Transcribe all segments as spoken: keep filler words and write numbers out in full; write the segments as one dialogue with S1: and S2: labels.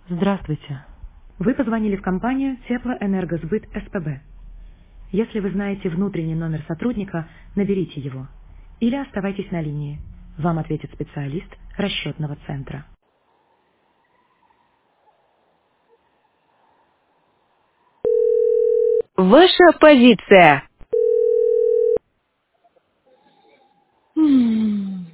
S1: Здравствуйте. Вы позвонили в компанию Теплоэнергосбыт СПБ. Если вы знаете внутренний номер сотрудника, наберите его. Или оставайтесь на линии. Вам ответит специалист расчетного центра. Ваша позиция.
S2: М.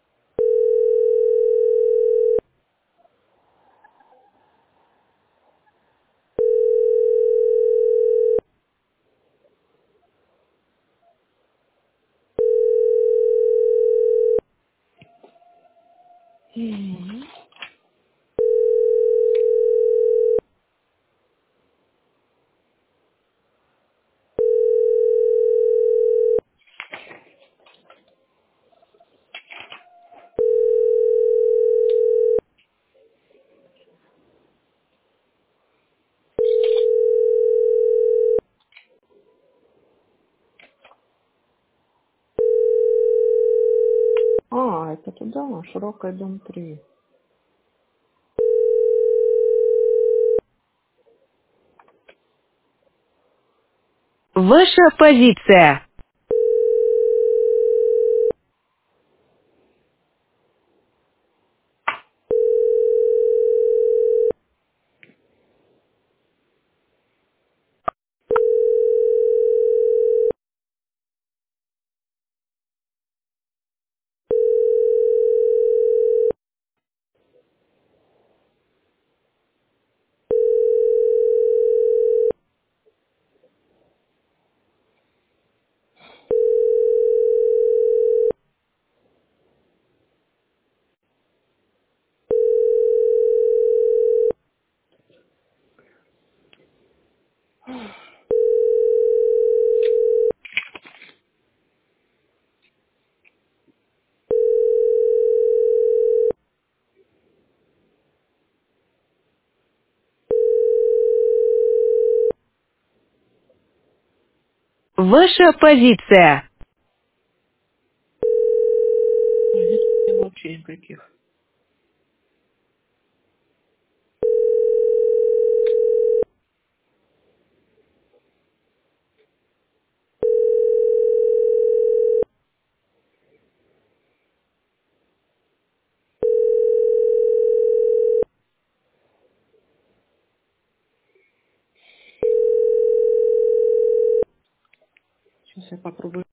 S2: М. А, это туда, широкая дом три.
S1: Ваша позиция. Ваша позиция.
S2: А нет вообще никаких. Сейчас я попробую.